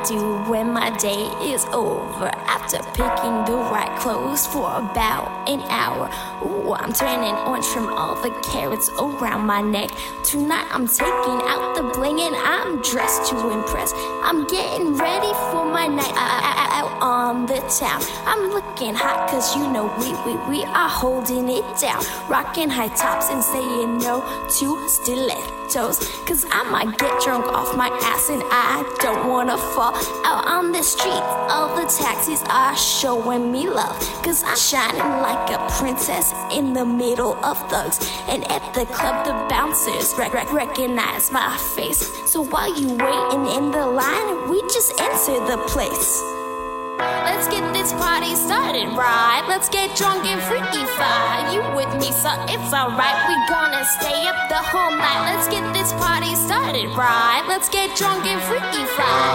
do when my day is over. After picking the right clothes for about an hour. Ooh, I'm turning orange from all the carrots around my neck. Tonight I'm taking out the bling and I'm dressed to impress. I'm getting ready for my night out on the town. I'm looking hot cause you know we are holding it down. Rocking high tops and saying no to stilettos. Cause I might get drunk off my ass and I don't wanna fall out on the street. All the taxis are showing me love. Cause I'm shining like a princess in the middle of thugs. And at the club the bouncers recognize my face. So while you waiting in the line, we just enter the place. Let's get this party started, right? Let's get drunk and freaky fly. You with me, so it's alright. We gonna stay up the whole night. Let's get this party started, right? Let's get drunk and freaky fly.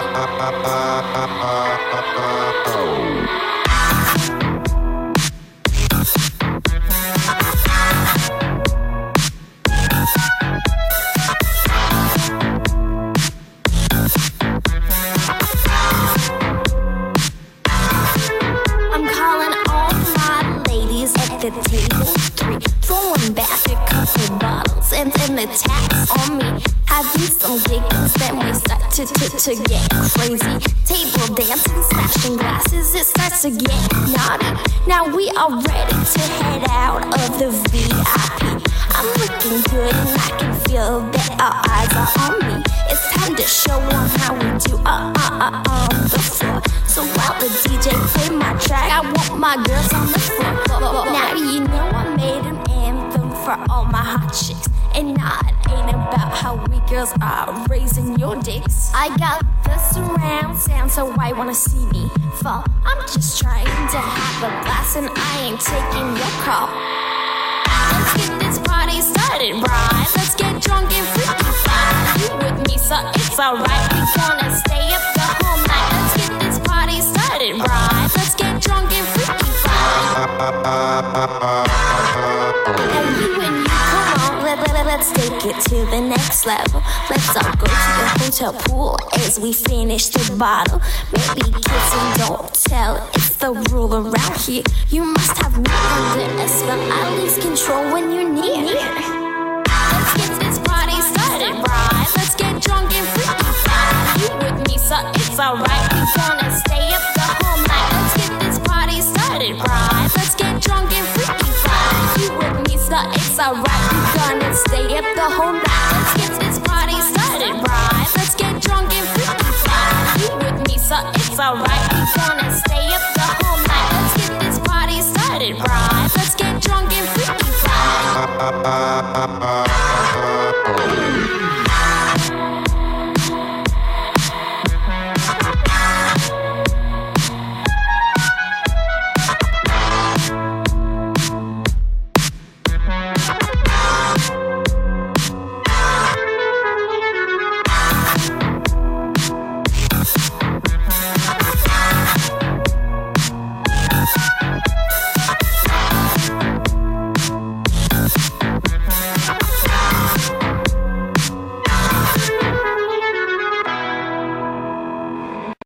The table 3, throwing back a couple bottles and then the taps on me. Having some giggles, then we start to get crazy. Table dancing, smashing glasses, it starts to get naughty. Now we are ready to head out of the VIP. I'm looking good and I can feel that our eyes are on me. It's time to show them how we do on the floor. So while the DJ play my track, I want my girls on the floor. Now you know I made an anthem for all my hot chicks. And nah, it ain't about how we girls are raising your dicks. I got the surround sound, so why wanna see me fall? I'm just trying to have a blast and I ain't taking your call. Let's get this party started, right? Let's get drunk and freaky fly. You with me, so it's alright. We gonna stay up the whole night. Let's get this party started, right? Let's get drunk and freaky fly. And you, come on, let's take it to the next level. Let's all go to the hotel pool as we finish the bottle. Maybe kiss and don't tell, it's the rule around here. You must have me under a spell, I lose control when you're near. Let's get this party started, right? Let's get drunk and freaky fly. You with me, so it's alright. We gonna stay up the whole night. Let's get this party started, right? Let's get drunk and freaky fly. You with me, so it's alright. We gonna stay up the whole night. Let's get this party started, right? Let's get drunk and freaky fly. You with me, so it's alright. We gonna stay up the whole night. Let's get this party started, right? Let's get drunk and freaky fly.